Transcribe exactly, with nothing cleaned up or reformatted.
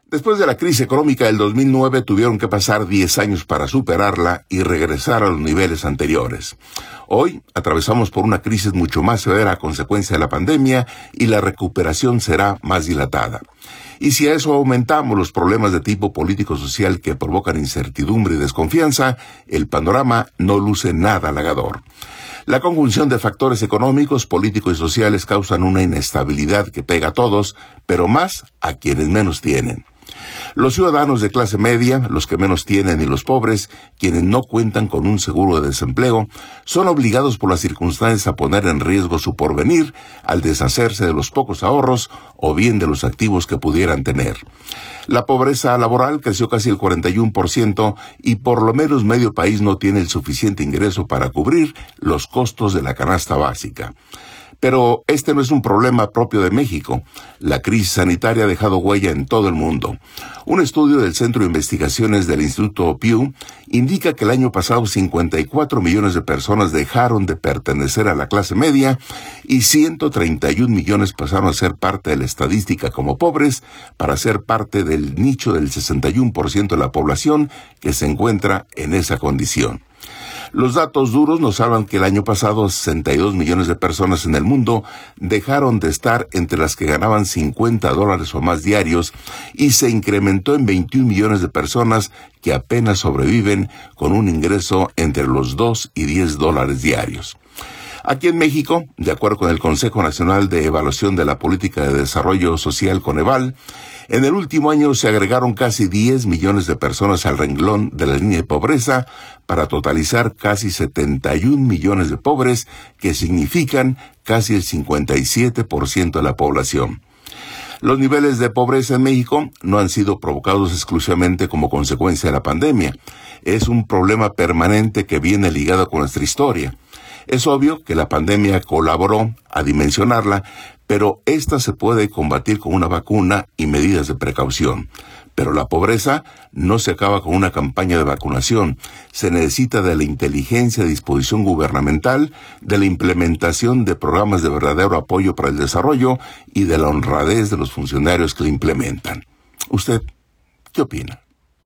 Después de la crisis económica del dos mil nueve, tuvieron que pasar diez años para superarla y regresar a los niveles anteriores. Hoy atravesamos por una crisis mucho más severa a consecuencia de la pandemia y la recuperación será más dilatada. Y si a eso aumentamos los problemas de tipo político-social que provocan incertidumbre y desconfianza, el panorama no luce nada halagador. La conjunción de factores económicos, políticos y sociales causan una inestabilidad que pega a todos, pero más a quienes menos tienen. Los ciudadanos de clase media, los que menos tienen y los pobres, quienes no cuentan con un seguro de desempleo, son obligados por las circunstancias a poner en riesgo su porvenir al deshacerse de los pocos ahorros o bien de los activos que pudieran tener. La pobreza laboral creció casi el cuarenta y uno por ciento y por lo menos medio país no tiene el suficiente ingreso para cubrir los costos de la canasta básica. Pero este no es un problema propio de México. La crisis sanitaria ha dejado huella en todo el mundo. Un estudio del Centro de Investigaciones del Instituto Pew indica que el año pasado cincuenta y cuatro millones de personas dejaron de pertenecer a la clase media y ciento treinta y un millones pasaron a ser parte de la estadística como pobres para ser parte del nicho del sesenta y uno por ciento de la población que se encuentra en esa condición. Los datos duros nos hablan que el año pasado sesenta y dos millones de personas en el mundo dejaron de estar entre las que ganaban cincuenta dólares o más diarios y se incrementó en veintiún millones de personas que apenas sobreviven con un ingreso entre los dos y diez dólares diarios. Aquí en México, de acuerdo con el Consejo Nacional de Evaluación de la Política de Desarrollo Social, Coneval, en el último año se agregaron casi diez millones de personas al renglón de la línea de pobreza para totalizar casi setenta y un millones de pobres, que significan casi el cincuenta y siete por ciento de la población. Los niveles de pobreza en México no han sido provocados exclusivamente como consecuencia de la pandemia. Es un problema permanente que viene ligado con nuestra historia. Es obvio que la pandemia colaboró a dimensionarla, pero esta se puede combatir con una vacuna y medidas de precaución. Pero la pobreza no se acaba con una campaña de vacunación. Se necesita de la inteligencia de disposición gubernamental, de la implementación de programas de verdadero apoyo para el desarrollo y de la honradez de los funcionarios que la implementan. ¿Usted qué opina?